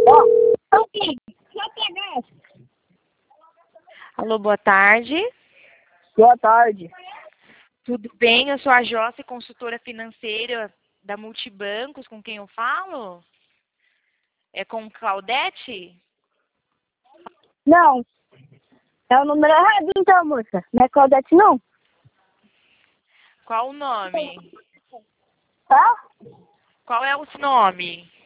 Ok. Só pegar. Alô, boa tarde. Boa tarde. Tudo bem? Eu sou a Jossa, consultora financeira da Multibancos. Com quem eu falo? É com Claudete? Não. É o número errado então, moça. Não é Claudete, não? Qual o nome? Tá? Qual é o nome?